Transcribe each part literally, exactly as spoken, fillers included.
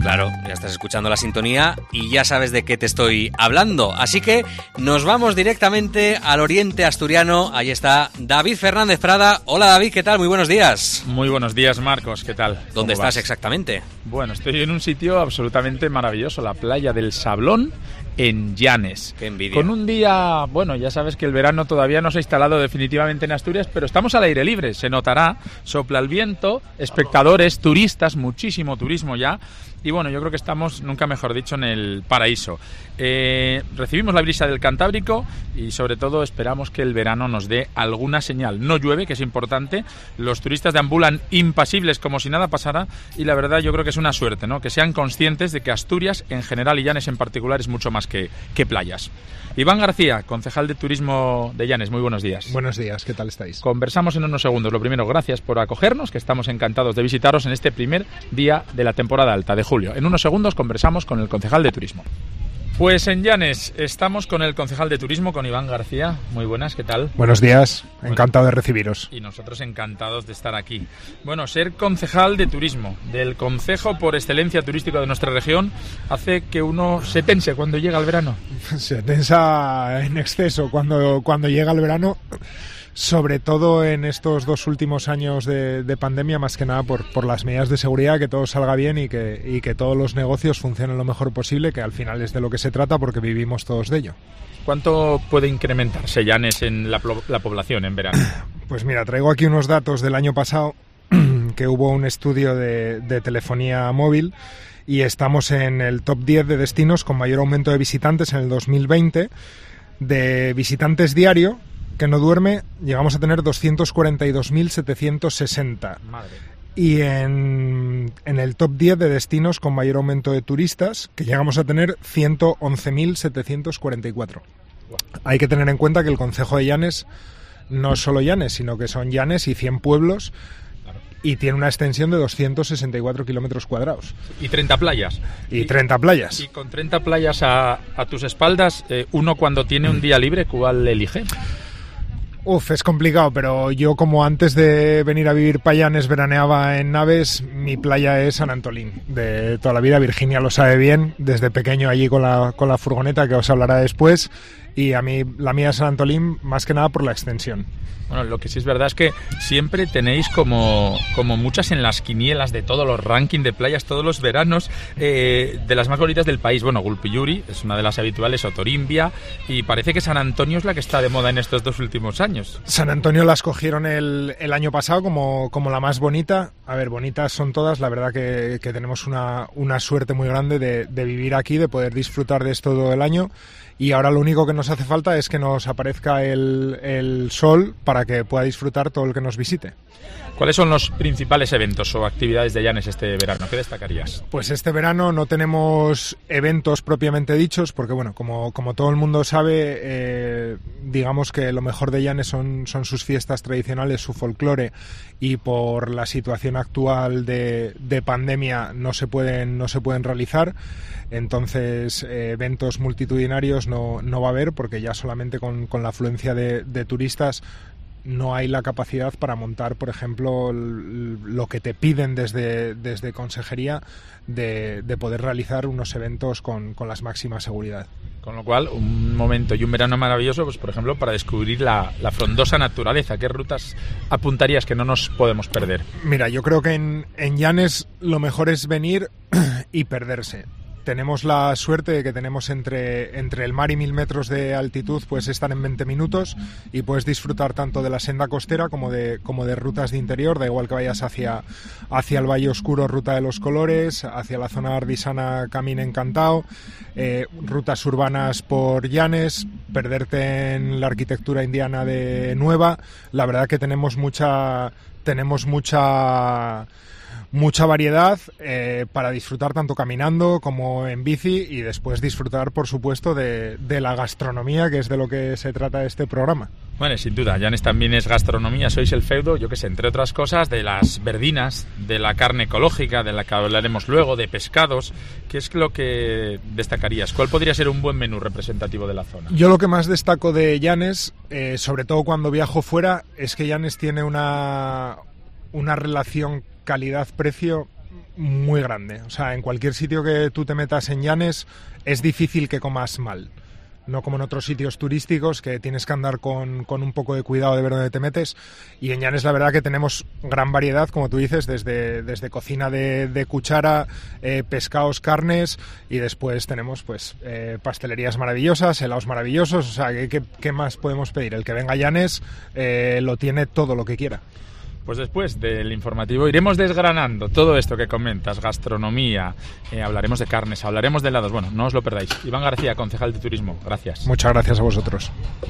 Claro, ya estás escuchando la sintonía y ya sabes de qué te estoy hablando. Así que nos vamos directamente al oriente asturiano. Ahí está David Fernández Prada. Hola David, ¿qué tal? Muy buenos días. Muy buenos días, Marcos, ¿qué tal? ¿Dónde estás vas? exactamente? Bueno, estoy en un sitio absolutamente maravilloso, la playa del Sablón, en Llanes. ¡Qué envidia! Con un día, bueno, ya sabes que el verano todavía no se ha instalado definitivamente en Asturias, pero estamos al aire libre, se notará, sopla el viento, espectadores, turistas, muchísimo turismo ya. Y bueno, yo creo que estamos, nunca mejor dicho, en el paraíso. Eh, recibimos la brisa del Cantábrico y sobre todo esperamos que el verano nos dé alguna señal. No llueve, que es importante, los turistas deambulan impasibles como si nada pasara y la verdad yo creo que es una suerte, ¿no? Que sean conscientes de que Asturias en general y Llanes en particular es mucho más que, que playas. Iván García, concejal de Turismo de Llanes, muy buenos días. Buenos días, ¿qué tal estáis? Conversamos en unos segundos. Lo primero, gracias por acogernos, que estamos encantados de visitaros en este primer día de la temporada alta de julio. En unos segundos conversamos con el concejal de Turismo. Pues en Llanes estamos con el concejal de Turismo, con Iván García. Muy buenas, ¿qué tal? Buenos días, encantado bueno, de recibiros. Y nosotros encantados de estar aquí. Bueno, ser concejal de Turismo, del concejo por excelencia turístico de nuestra región, hace que uno se tense cuando llega el verano. Se tensa en exceso cuando, cuando llega el verano, sobre todo en estos dos últimos años de, de pandemia, más que nada por, por las medidas de seguridad, que todo salga bien y que, y que todos los negocios funcionen lo mejor posible, que al final es de lo que se trata porque vivimos todos de ello. ¿Cuánto puede incrementarse Llanes en la, la población en verano? Pues mira, traigo aquí unos datos del año pasado, que hubo un estudio de, de telefonía móvil y estamos en el top diez de destinos con mayor aumento de visitantes en el dos mil veinte. De visitantes diario que no duerme, llegamos a tener doscientos cuarenta y dos mil setecientos sesenta. Madre. Y en, en el top diez de destinos con mayor aumento de turistas, que llegamos a tener ciento once mil setecientos cuarenta y cuatro. Wow. Hay que tener en cuenta que el concejo de Llanes no es solo Llanes, sino que son Llanes y cien pueblos, claro, y tiene una extensión de doscientos sesenta y cuatro kilómetros cuadrados. Y treinta playas. Y, y treinta playas. Y con treinta playas a, a tus espaldas, eh, uno cuando tiene un día libre, ¿cuál elige? Uf, es complicado, pero yo como antes de venir a vivir para Llanes veraneaba en Naves, mi playa es San Antolín, de toda la vida. Virginia lo sabe bien, desde pequeño allí con la, con la furgoneta, que os hablará después, y a mí la mía es San Antolín más que nada por la extensión. Bueno, lo que sí es verdad es que siempre tenéis como, como muchas en las quinielas de todos los rankings de playas, todos los veranos, eh, de las más bonitas del país. Bueno, Gulpiyuri es una de las habituales, Otorimbia, y parece que San Antonio es la que está de moda en estos dos últimos años. San Antonio la escogieron el, el año pasado como, como la más bonita. A ver, bonitas son todas, la verdad que, que tenemos una, una suerte muy grande de, de vivir aquí, de poder disfrutar de esto todo el año. Y ahora lo único que nos hace falta es que nos aparezca el, el sol para que pueda disfrutar todo el que nos visite. ¿Cuáles son los principales eventos o actividades de Llanes este verano? ¿Qué destacarías? Pues este verano no tenemos eventos propiamente dichos, porque bueno, como, como todo el mundo sabe, eh, digamos que lo mejor de Llanes son, son sus fiestas tradicionales, su folclore, y por la situación actual de, de pandemia no se pueden, no se pueden realizar. Entonces eh, eventos multitudinarios no, no va a haber, porque ya solamente con, con la afluencia de, de turistas no hay la capacidad para montar, por ejemplo, lo que te piden desde, desde Consejería de, de poder realizar unos eventos con, con las máximas seguridad. Con lo cual, un momento y un verano maravilloso, pues por ejemplo, para descubrir la, la frondosa naturaleza. ¿Qué rutas apuntarías que no nos podemos perder? Mira, yo creo que en, en Llanes lo mejor es venir y perderse. Tenemos la suerte de que tenemos entre, entre el mar y mil metros de altitud, pues están en veinte minutos y puedes disfrutar tanto de la senda costera como de, como de rutas de interior. Da igual que vayas hacia, hacia el Valle Oscuro, Ruta de los Colores, hacia la zona ardisana, Camino Encantado, eh, rutas urbanas por Llanes, perderte en la arquitectura indiana de Nueva. La verdad que tenemos mucha, tenemos mucha... mucha variedad eh, para disfrutar tanto caminando como en bici, y después disfrutar, por supuesto, de, de la gastronomía, que es de lo que se trata este programa. Bueno, sin duda, Llanes también es gastronomía, sois el feudo, yo que sé, entre otras cosas, de las verdinas, de la carne ecológica, de la que hablaremos luego, de pescados. ¿Qué es lo que destacarías? ¿Cuál podría ser un buen menú representativo de la zona? Yo lo que más destaco de Llanes, eh, sobre todo cuando viajo fuera, es que Llanes tiene una, una relación calidad-precio muy grande. O sea, en cualquier sitio que tú te metas en Llanes es difícil que comas mal. No como en otros sitios turísticos que tienes que andar con, con un poco de cuidado de ver dónde te metes. Y en Llanes la verdad que tenemos gran variedad, como tú dices, desde, desde cocina de, de cuchara, eh, pescados, carnes, y después tenemos pues eh, pastelerías maravillosas, helados maravillosos. O sea, ¿qué, qué, qué más podemos pedir? El que venga a Llanes eh, lo tiene todo lo que quiera. Pues después del informativo iremos desgranando todo esto que comentas, gastronomía, eh, hablaremos de carnes, hablaremos de helados. Bueno, no os lo perdáis. Iván García, concejal de turismo, gracias. Muchas gracias a vosotros.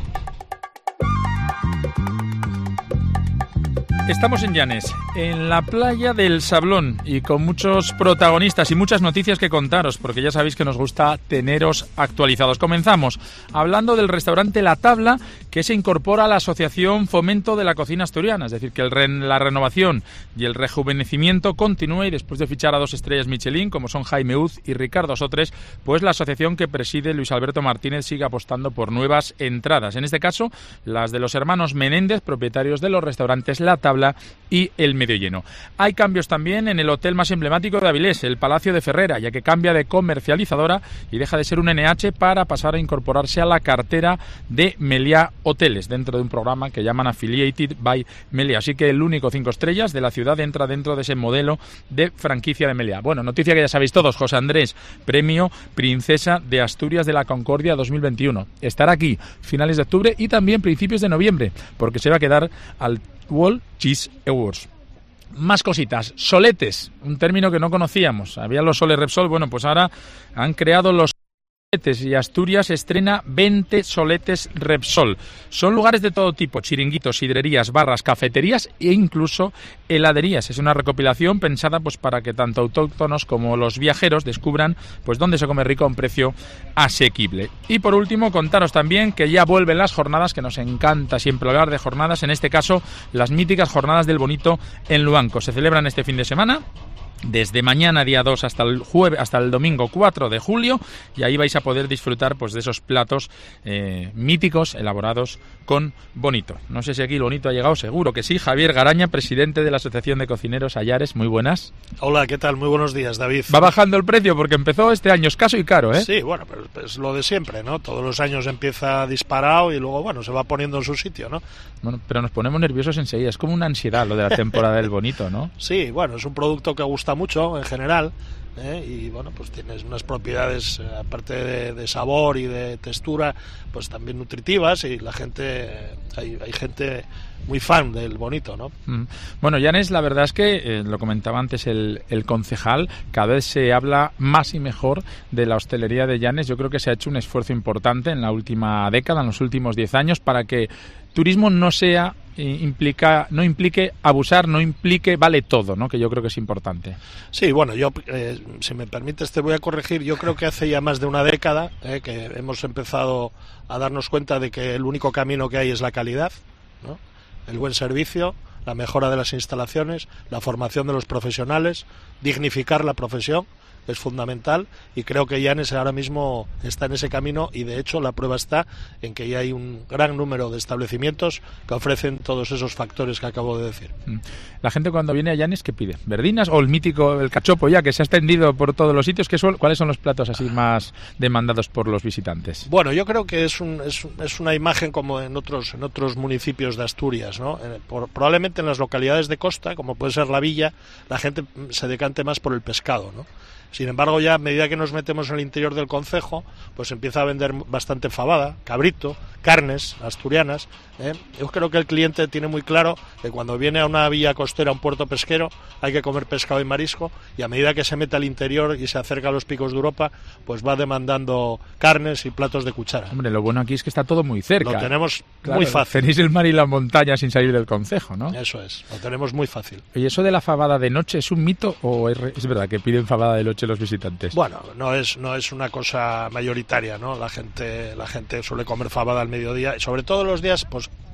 Estamos en Llanes, en la playa del Sablón, y con muchos protagonistas y muchas noticias que contaros, porque ya sabéis que nos gusta teneros actualizados. Comenzamos hablando del restaurante La Tabla, que se incorpora a la Asociación Fomento de la Cocina Asturiana, es decir, que el re- la renovación y el rejuvenecimiento continúe, y después de fichar a dos estrellas Michelin, como son Jaime Uz y Ricardo Sotres, pues la asociación que preside Luis Alberto Martínez sigue apostando por nuevas entradas, en este caso las de los hermanos Menéndez, propietarios de los restaurantes La Tabla y El Medio Lleno. Hay cambios también en el hotel más emblemático de Avilés, el Palacio de Ferrera, ya que cambia de comercializadora y deja de ser un N H para pasar a incorporarse a la cartera de Meliá Hoteles, dentro de un programa que llaman Affiliated by Meliá. Así que el único cinco estrellas de la ciudad entra dentro de ese modelo de franquicia de Meliá. Bueno, noticia que ya sabéis todos: José Andrés, premio Princesa de Asturias de la Concordia dos mil veintiuno. Estará aquí finales de octubre y también principios de noviembre, porque se va a quedar al World Cheese Awards. Más cositas. Soletes, un término que no conocíamos. Había los soles Repsol, bueno, pues ahora han creado los soletes, y Asturias estrena veinte soletes Repsol. Son lugares de todo tipo: chiringuitos, sidrerías, barras, cafeterías e incluso heladerías. Es una recopilación pensada pues para que tanto autóctonos como los viajeros descubran pues dónde se come rico a un precio asequible. Y por último, contaros también que ya vuelven las jornadas, que nos encanta siempre hablar de jornadas, en este caso las míticas jornadas del Bonito en Luanco. Se celebran este fin de semana, desde mañana día dos hasta el jueves, hasta el domingo cuatro de julio, y ahí vais a poder disfrutar pues de esos platos eh, míticos elaborados con Bonito. No sé si aquí el Bonito ha llegado, seguro que sí. Javier Garaña, presidente de la Asociación de Cocineros Ayares, muy buenas. Hola, ¿qué tal? Muy buenos días, David. Va bajando el precio porque empezó este año escaso y caro, ¿eh? Sí, bueno, pero es lo de siempre, ¿no? Todos los años empieza disparado y luego, bueno, se va poniendo en su sitio, ¿no? Bueno, pero nos ponemos nerviosos enseguida. Es como una ansiedad lo de la temporada del Bonito, ¿no? Sí, bueno, es un producto que gusta mucho en general, ¿eh? Y bueno, pues tienes unas propiedades, eh, aparte de, de sabor y de textura, pues también nutritivas, y la gente, eh, hay, hay gente muy fan del Bonito, ¿no? Mm. Bueno, Llanes, la verdad es que, eh, lo comentaba antes el, el concejal, cada vez se habla más y mejor de la hostelería de Llanes. Yo creo que se ha hecho un esfuerzo importante en la última década, en los últimos diez años, para que turismo no sea implica no implique abusar, no implique vale todo, ¿no? Que yo creo que es importante. Sí, bueno, yo, eh, si me permites, te voy a corregir. Yo creo que hace ya más de una década eh, que hemos empezado a darnos cuenta de que el único camino que hay es la calidad, ¿no? El buen servicio, la mejora de las instalaciones, la formación de los profesionales, dignificar la profesión es fundamental, y creo que Llanes ahora mismo está en ese camino, y de hecho la prueba está en que ya hay un gran número de establecimientos que ofrecen todos esos factores que acabo de decir. La gente cuando viene a Llanes, ¿qué pide? ¿Verdinas o el mítico, el cachopo, ya que se ha extendido por todos los sitios? ¿Qué son, ¿Cuáles son los platos así más demandados por los visitantes? Bueno, yo creo que es, un, es, es una imagen como en otros, en otros municipios de Asturias, ¿no? Eh, por, probablemente en las localidades de costa, como puede ser La Villa, la gente se decante más por el pescado, ¿no? Sin embargo, ya a medida que nos metemos en el interior del concejo, pues empieza a vender bastante fabada, cabrito, carnes asturianas, ¿eh? Yo creo que el cliente tiene muy claro que cuando viene a una villa costera, a un puerto pesquero, hay que comer pescado y marisco, y a medida que se mete al interior y se acerca a los picos de Europa, pues va demandando carnes y platos de cuchara. Hombre, lo bueno aquí es que está todo muy cerca. Lo tenemos claro, muy fácil. Tenéis el mar y la montaña sin salir del concejo, ¿no? Eso es, lo tenemos muy fácil. Oye, ¿eso de la fabada de noche es un mito o es, es verdad que piden fabada de noche los visitantes? Bueno, no es no es una cosa mayoritaria, ¿no? La gente la gente suele comer fabada al mediodía, y sobre todo los días, pues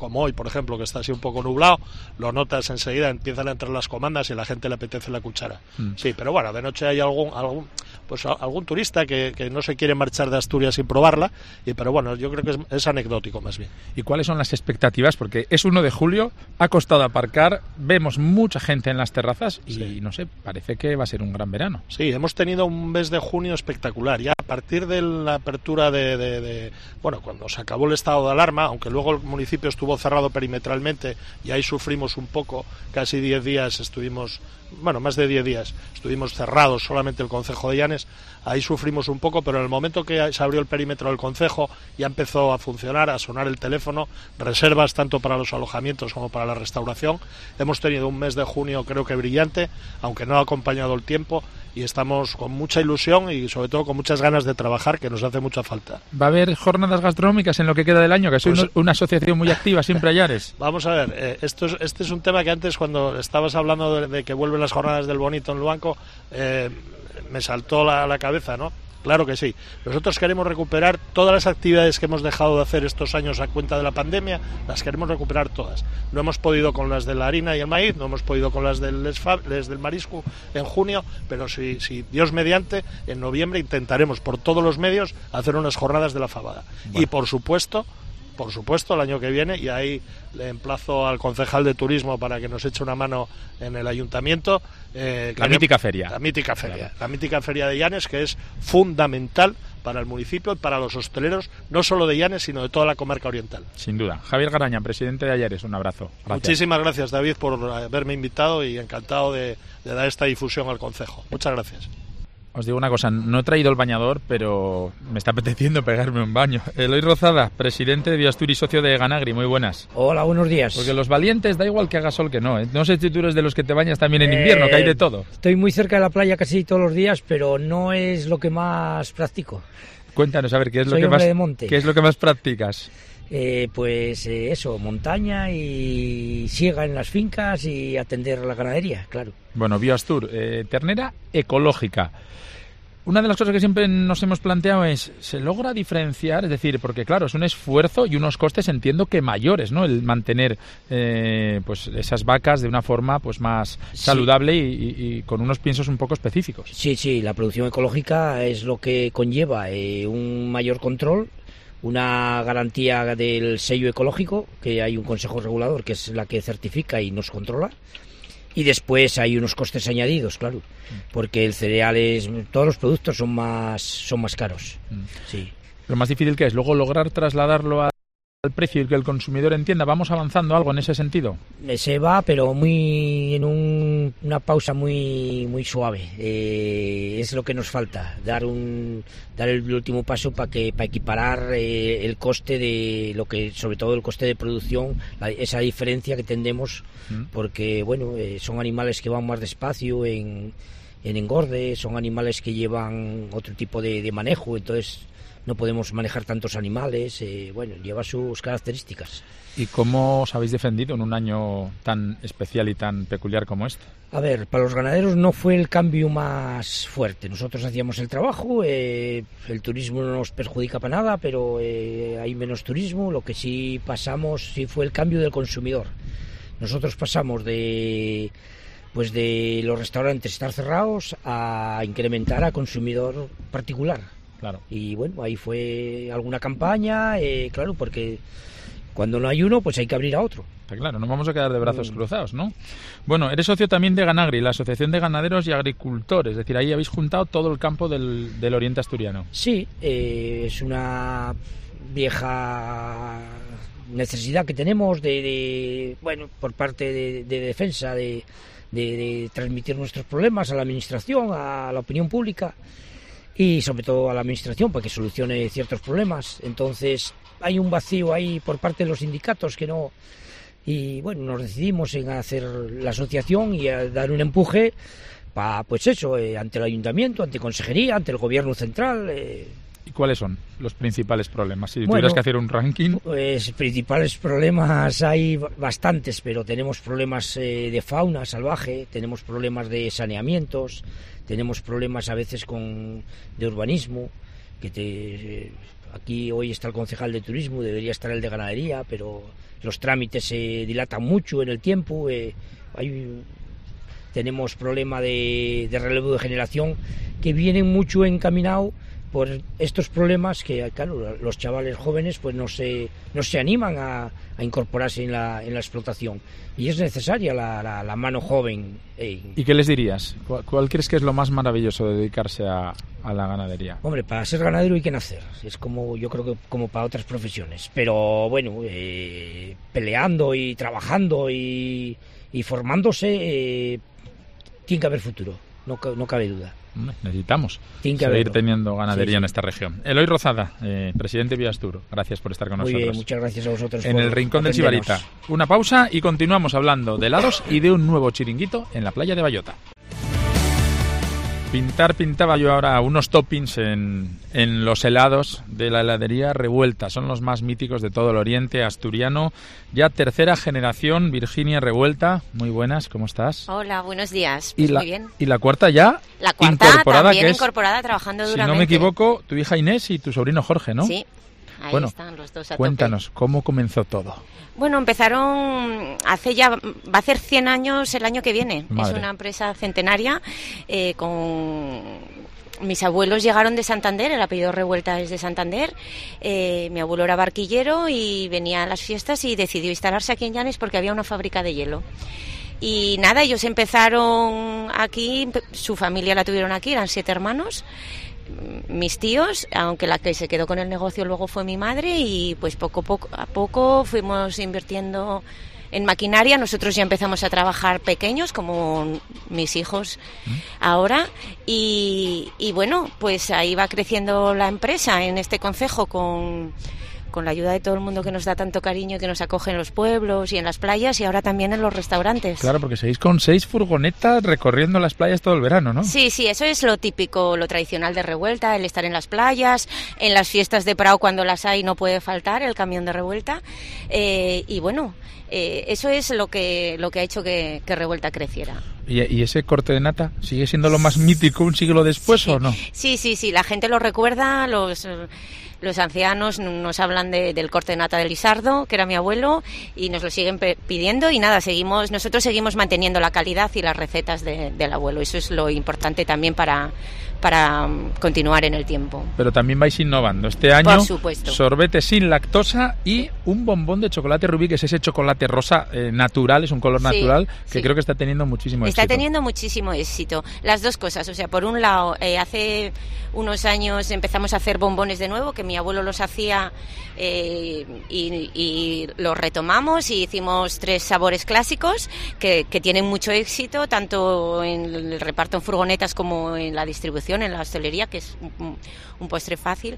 como hoy, por ejemplo, que está así un poco nublado, lo notas enseguida, empiezan a entrar las comandas y a la gente le apetece la cuchara. Mm. Sí, pero bueno, de noche hay algún algún pues algún turista que, que no se quiere marchar de Asturias sin probarla, y pero bueno, yo creo que es, es anecdótico más bien. ¿Y cuáles son las expectativas? Porque es uno de julio, ha costado aparcar, vemos mucha gente en las terrazas y sí. no sé, parece que va a ser un gran verano. Sí, hemos tenido un mes de junio espectacular. Ya a partir de la apertura de, de, de bueno, cuando se acabó el estado de alarma, aunque luego el municipio estuvo cerrado perimetralmente y ahí sufrimos un poco, casi diez días estuvimos, bueno, más de diez días estuvimos cerrados, solamente el concejo de Llanes, ahí sufrimos un poco, pero en el momento que se abrió el perímetro del concejo ya empezó a funcionar, a sonar el teléfono, reservas tanto para los alojamientos como para la restauración. Hemos tenido un mes de junio creo que brillante, aunque no ha acompañado el tiempo, y estamos con mucha ilusión y sobre todo con muchas ganas de trabajar, que nos hace mucha falta. ¿Va a haber jornadas gastronómicas en lo que queda del año? Que sois pues, una asociación muy activa siempre a Llares. Vamos a ver, eh, esto es, este es un tema que antes, cuando estabas hablando de, de que vuelven las jornadas del Bonito en Luanco, eh, me saltó la, la cabeza, ¿no? Claro que sí. Nosotros queremos recuperar todas las actividades que hemos dejado de hacer estos años a cuenta de la pandemia, las queremos recuperar todas. No hemos podido con las de la harina y el maíz, no hemos podido con las del, les del marisco en junio, pero si, si Dios mediante, en noviembre intentaremos por todos los medios hacer unas jornadas de la fabada. Bueno. Y por supuesto... Por supuesto, el año que viene, y ahí le emplazo al concejal de turismo para que nos eche una mano en el ayuntamiento. Eh, la mítica feria. La mítica feria. Claro. La mítica feria de Llanes, que es fundamental para el municipio y para los hosteleros, no solo de Llanes, sino de toda la comarca oriental. Sin duda. Javier Garaña, presidente de Ayares, un abrazo. Gracias. Muchísimas gracias, David, por haberme invitado y encantado de, de dar esta difusión al concejo. Muchas gracias. Os digo una cosa, no he traído el bañador, pero me está apeteciendo pegarme un baño. Eloy Rozada, presidente de Biasturi y socio de Ganagri, muy buenas. Hola, buenos días. Porque los valientes da igual que haga sol que no, ¿eh? No sé si tú eres de los que te bañas también en invierno, eh, que hay de todo. Estoy muy cerca de la playa casi todos los días, pero no es lo que más practico. Cuéntanos, a ver, ¿qué es, lo Soy que, más, de monte. ¿qué es lo que más practicas? Eh, pues eh, eso, montaña y siega en las fincas y atender a la ganadería, claro. Bueno, Biastur, eh, ternera ecológica. Una de las cosas que siempre nos hemos planteado es, ¿se logra diferenciar? Es decir, porque claro, es un esfuerzo y unos costes, entiendo que mayores, ¿no? El mantener eh, pues esas vacas de una forma pues más saludable sí. y, y con unos piensos un poco específicos. Sí, sí, la producción ecológica es lo que conlleva eh, un mayor control, una garantía del sello ecológico, que hay un consejo regulador que es la que certifica y nos controla. Y después hay unos costes añadidos, claro, porque el cereal es, todos los productos son más son más caros. Sí. Lo más difícil que es luego lograr trasladarlo a al precio y que el consumidor entienda. ¿Vamos avanzando algo en ese sentido? Se va, pero muy en un, una pausa muy muy suave. Eh, es lo que nos falta, dar un dar el último paso para que para equiparar eh, el coste de lo que, sobre todo el coste de producción, la, esa diferencia que tendemos, ¿Mm? porque bueno, eh, son animales que van más despacio en en engorde, son animales que llevan otro tipo de, de manejo, entonces no podemos manejar tantos animales, eh, bueno, lleva sus características. ¿Y cómo os habéis defendido en un año tan especial y tan peculiar como este? A ver, para los ganaderos no fue el cambio más fuerte. Nosotros hacíamos el trabajo, eh, el turismo no nos perjudica para nada, pero eh, hay menos turismo. Lo que sí pasamos sí fue el cambio del consumidor. Nosotros pasamos de pues de los restaurantes estar cerrados a incrementar a consumidor particular. Claro. Y bueno, ahí fue alguna campaña, eh, claro, porque cuando no hay uno, pues hay que abrir a otro. Claro, no vamos a quedar de brazos mm. cruzados, ¿no? Bueno, eres socio también de Ganagri, la Asociación de Ganaderos y Agricultores, es decir, ahí habéis juntado todo el campo del, del oriente asturiano. Sí, eh, es una vieja necesidad que tenemos de, de bueno, por parte de, de defensa, de, de, de transmitir nuestros problemas a la administración, a la opinión pública, y sobre todo a la administración para que solucione ciertos problemas. Entonces hay un vacío ahí por parte de los sindicatos que no, y bueno, nos decidimos en hacer la asociación y a dar un empuje para, pues eso, eh, ante el ayuntamiento, ante consejería, ante el gobierno central. eh. ¿Y cuáles son los principales problemas? Si bueno, tuvieras que hacer un ranking. Pues principales problemas hay bastantes, pero tenemos problemas eh, de fauna salvaje, tenemos problemas de saneamientos, tenemos problemas a veces con de urbanismo, que te, eh, aquí hoy está el concejal de turismo, debería estar el de ganadería, pero los trámites se dilatan mucho en el tiempo, eh, hay, tenemos problema de, de relevo de generación que vienen mucho encaminado por estos problemas que, claro, los chavales jóvenes pues no se, no se animan a, a incorporarse en la, en la explotación, y es necesaria la, la, la mano joven. Eh. ¿Y qué les dirías? ¿Cuál, cuál crees que es lo más maravilloso de dedicarse a, a la ganadería? Hombre, para ser ganadero hay que nacer, es como, yo creo que como para otras profesiones, pero bueno, eh, peleando y trabajando y, y formándose, eh, tiene que haber futuro, no, no cabe duda. Necesitamos seguir haberlo. teniendo ganadería sí, sí. en esta región. Eloy Rozada, eh, presidente de Biastur, gracias por estar con Muy nosotros. Bien, muchas gracias a vosotros. En el rincón del Sibarita. Una pausa y continuamos hablando de helados y de un nuevo chiringuito en la playa de Bayota. Pintar, pintaba yo ahora unos toppings en, en los helados de la heladería Revuelta. Son los más míticos de todo el oriente asturiano. Ya tercera generación, Virginia Revuelta. Muy buenas, ¿cómo estás? Hola, buenos días. Pues y la, muy bien. Y la cuarta ya La cuarta incorporada, también que es, incorporada, trabajando duramente. si no me equivoco, tu hija Inés y tu sobrino Jorge, ¿no? Sí, ahí bueno, están los dos a cuéntanos, tope. ¿cómo comenzó todo? Bueno, empezaron hace ya, va a hacer cien años el año que viene. Madre. Es una empresa centenaria eh, con... Mis abuelos llegaron de Santander, el apellido Revuelta es de Santander. Eh, mi abuelo era barquillero y venía a las fiestas y decidió instalarse aquí en Llanes porque había una fábrica de hielo. Y nada, ellos empezaron aquí, su familia la tuvieron aquí, eran siete hermanos, mis tíos, aunque la que se quedó con el negocio luego fue mi madre, y pues poco, poco a poco fuimos invirtiendo en maquinaria. Nosotros ya empezamos a trabajar pequeños, como mis hijos ahora, y, y bueno, pues ahí va creciendo la empresa en este concejo con, con la ayuda de todo el mundo que nos da tanto cariño y que nos acoge en los pueblos y en las playas, y ahora también en los restaurantes. Claro, porque seguís con seis furgonetas recorriendo las playas todo el verano, ¿no? Sí, sí, eso es lo típico, lo tradicional de Revuelta, el estar en las playas, en las fiestas de Prado cuando las hay no puede faltar el camión de Revuelta, eh, y bueno, eh, eso es lo que lo que ha hecho que, que Revuelta creciera. ¿Y, ¿Y ese corte de nata sigue siendo lo más mítico un siglo después sí, o no? Sí, sí, sí, la gente lo recuerda, los... Los ancianos nos hablan de, del corte de nata de Lisardo, que era mi abuelo, y nos lo siguen pe- pidiendo, y nada, seguimos nosotros seguimos manteniendo la calidad y las recetas de, del abuelo. Eso es lo importante también para, para continuar en el tiempo. Pero también vais innovando. Este año, por supuesto, sorbete sin lactosa y un bombón de chocolate rubí, que es ese chocolate rosa eh, natural, es un color sí, natural, que sí. creo que está teniendo muchísimo está éxito. Está teniendo muchísimo éxito. Las dos cosas, o sea, por un lado, eh, hace unos años empezamos a hacer bombones de nuevo, que mi abuelo los hacía eh, y, y los retomamos y hicimos tres sabores clásicos que, que tienen mucho éxito, tanto en el reparto en furgonetas como en la distribución, en la hostelería, que es un, un postre fácil.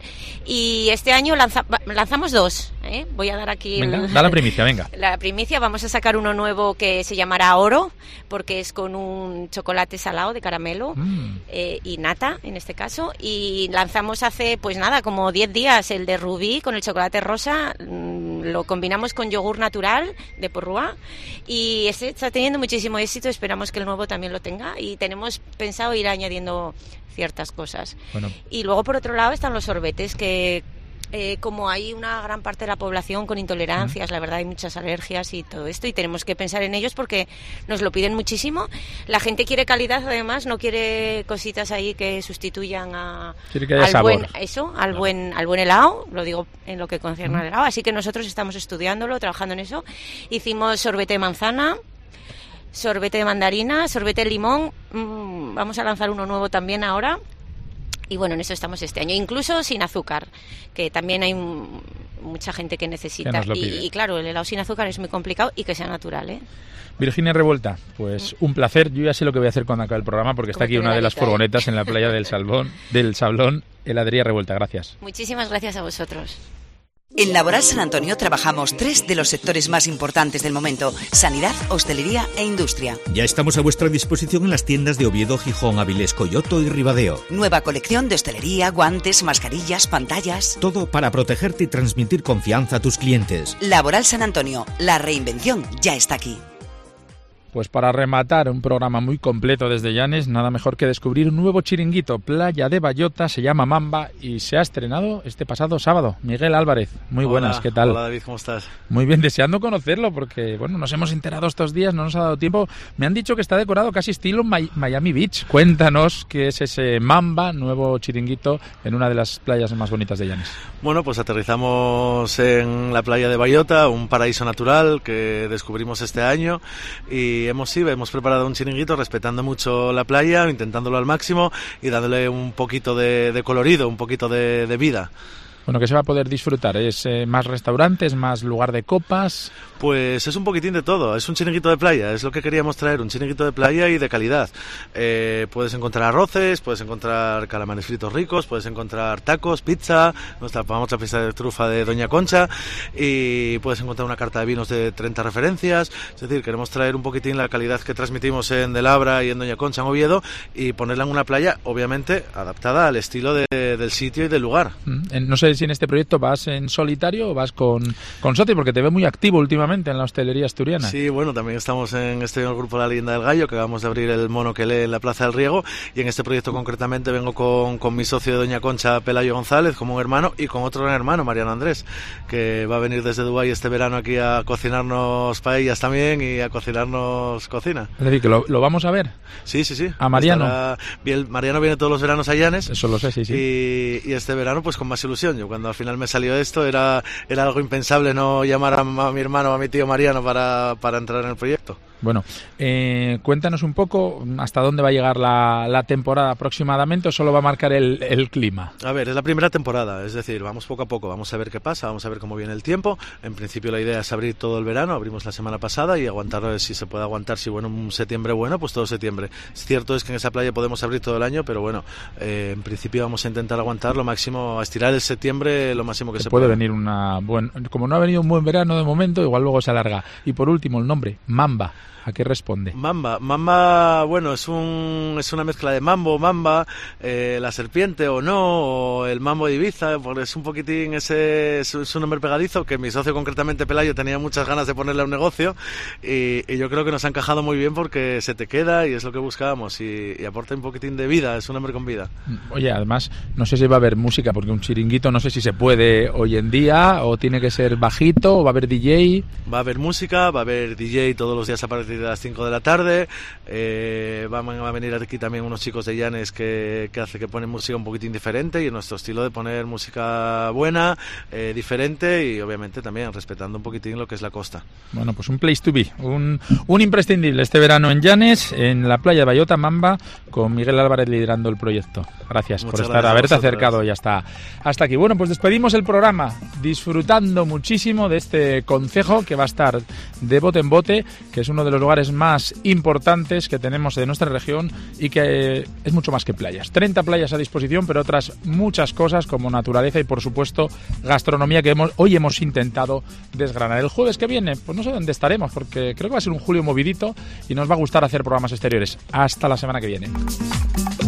Y este año lanza, lanzamos dos, ¿eh? Voy a dar aquí... Venga, el, da la primicia, venga. La primicia, vamos a sacar uno nuevo que se llamará Oro, porque es con un chocolate salado de caramelo mm. eh, y nata, en este caso. Y lanzamos hace, pues nada, como diez días el de Rubí con el chocolate rosa, mmm, lo combinamos con yogur natural de Porrua, y ese está teniendo muchísimo éxito, esperamos que el nuevo también lo tenga, y tenemos pensado ir añadiendo ciertas cosas. Bueno. Y luego por otro lado están los sorbetes, que Eh, como hay una gran parte de la población con intolerancias, la verdad hay muchas alergias y todo esto, y tenemos que pensar en ellos porque nos lo piden muchísimo. La gente quiere calidad, además, no quiere cositas ahí que sustituyan a, quiere que haya al sabor. buen eso, al claro. buen al buen helado, lo digo en lo que concierne mm. al helado, así que nosotros estamos estudiándolo, trabajando en eso. Hicimos sorbete de manzana, sorbete de mandarina, sorbete de limón, mm, vamos a lanzar uno nuevo también ahora. Y bueno, en eso estamos este año, incluso sin azúcar, que también hay m- mucha gente que necesita. Que y, y claro, el helado sin azúcar es muy complicado y que sea natural, ¿eh? Virginia Revuelta, pues un placer. Yo ya sé lo que voy a hacer cuando acabe el programa, porque está aquí una de las furgonetas en la playa del Salbón, del Sablón, heladería Revuelta. Gracias. Muchísimas gracias a vosotros. En Laboral San Antonio trabajamos tres de los sectores más importantes del momento: sanidad, hostelería e industria. Ya estamos a vuestra disposición en las tiendas de Oviedo, Gijón, Avilés, Coyoto y Ribadeo. Nueva colección de hostelería, guantes, mascarillas, pantallas. Todo para protegerte y transmitir confianza a tus clientes. Laboral San Antonio, la reinvención ya está aquí. Pues para rematar un programa muy completo desde Llanes, nada mejor que descubrir un nuevo chiringuito, Playa de Bayota, se llama Mamba y se ha estrenado este pasado sábado. Miguel Álvarez, muy buenas, hola, ¿qué tal? Hola David, ¿cómo estás? Muy bien, deseando conocerlo porque, bueno, nos hemos enterado estos días, no nos ha dado tiempo. Me han dicho que está decorado casi estilo Miami Beach. Cuéntanos qué es ese Mamba, nuevo chiringuito en una de las playas más bonitas de Llanes. Bueno, pues aterrizamos en la playa de Bayota, un paraíso natural que descubrimos este año y hemos sí, hemos preparado un chiringuito respetando mucho la playa, intentándolo al máximo y dándole un poquito de, de colorido, un poquito de, de vida. Bueno, ¿qué se va a poder disfrutar? ¿Es eh, más restaurantes, más lugar de copas? Pues es un poquitín de todo, es un chiringuito de playa, es lo que queríamos traer, un chiringuito de playa y de calidad. Eh, puedes encontrar arroces, puedes encontrar calamares fritos ricos, puedes encontrar tacos, pizza, nuestra famosa pizza de trufa de Doña Concha, y puedes encontrar una carta de vinos de treinta referencias. Es decir, queremos traer un poquitín la calidad que transmitimos en De Labra y en Doña Concha, en Oviedo, y ponerla en una playa, obviamente, adaptada al estilo de, del sitio y del lugar. No sé si en este proyecto vas en solitario o vas con, con socios, porque te veo muy activo últimamente en la hostelería asturiana. Sí, bueno, también estamos en este en el grupo La Leyenda del Gallo, que acabamos de abrir el Mono que lee en la Plaza del Riego, y en este proyecto concretamente vengo con, con mi socio de Doña Concha, Pelayo González, como un hermano, y con otro gran hermano, Mariano Andrés, que va a venir desde Dubái este verano aquí a cocinarnos paellas también y a cocinarnos cocina. Es decir, que lo, lo vamos a ver. Sí, sí, sí. A Mariano. Estará, bien, Mariano viene todos los veranos a Llanes. Eso lo sé, sí, sí. Y, y este verano pues con más ilusión. Yo cuando al final me salió esto era, era algo impensable no llamar a, a mi hermano o a mi tío Mariano para, para entrar en el proyecto. Bueno, eh, cuéntanos un poco hasta dónde va a llegar la, la temporada aproximadamente, o solo va a marcar el, el clima. A ver, es la primera temporada, es decir, vamos poco a poco, vamos a ver qué pasa, vamos a ver cómo viene el tiempo. En principio la idea es abrir todo el verano, abrimos la semana pasada y aguantar, si se puede aguantar, si bueno, un septiembre bueno, pues todo septiembre. Es cierto es que en esa playa podemos abrir todo el año, pero bueno, eh, en principio vamos a intentar aguantar lo máximo, a estirar el septiembre lo máximo que se, se puede. Puede venir una buen, como no ha venido un buen verano de momento, igual luego se alarga. Y por último, el nombre, Mamba. ¿A qué responde? Mamba, Mamba, bueno, es un es una mezcla de mambo, mamba, eh, la serpiente o no, o el mambo de Ibiza, porque es un poquitín ese, es, es un nombre pegadizo que mi socio concretamente Pelayo tenía muchas ganas de ponerle a un negocio y, y yo creo que nos ha encajado muy bien porque se te queda y es lo que buscábamos y, y aporta un poquitín de vida, es un nombre con vida. Oye, además, no sé si va a haber música, porque un chiringuito no sé si se puede hoy en día o tiene que ser bajito o va a haber D J. Va a haber música, va a haber D J todos los días a partir de las cinco de la tarde, eh, van a venir aquí también unos chicos de Llanes que, que hace que ponen música un poquitín diferente y en nuestro estilo de poner música buena, eh, diferente y obviamente también respetando un poquitín lo que es la costa. Bueno, pues un place to be, un, un imprescindible este verano en Llanes, en la playa de Bayota, Mamba, con Miguel Álvarez liderando el proyecto. Gracias Muchas por estar, gracias haberte a vosotros. acercado y hasta, hasta aquí. Bueno, pues despedimos el programa disfrutando muchísimo de este concejo que va a estar de bote en bote, que es uno de los lugares más importantes que tenemos de nuestra región y que es mucho más que playas. treinta playas a disposición, pero otras muchas cosas como naturaleza y, por supuesto, gastronomía que hemos, hoy hemos intentado desgranar. El jueves que viene, pues no sé dónde estaremos, porque creo que va a ser un julio movidito y nos va a gustar hacer programas exteriores. Hasta la semana que viene.